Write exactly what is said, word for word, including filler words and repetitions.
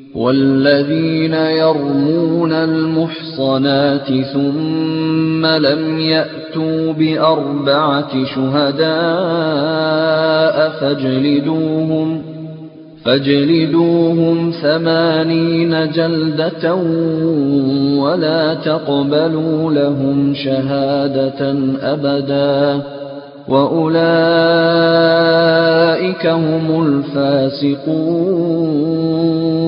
والذين يرمون المحصنات ثم لم يأتوا بأربعة شهداء فاجلدوهم فاجلدوهم ثمانين جلدة ولا تقبلوا لهم شهادة أبدا وأولئك هم الفاسقون.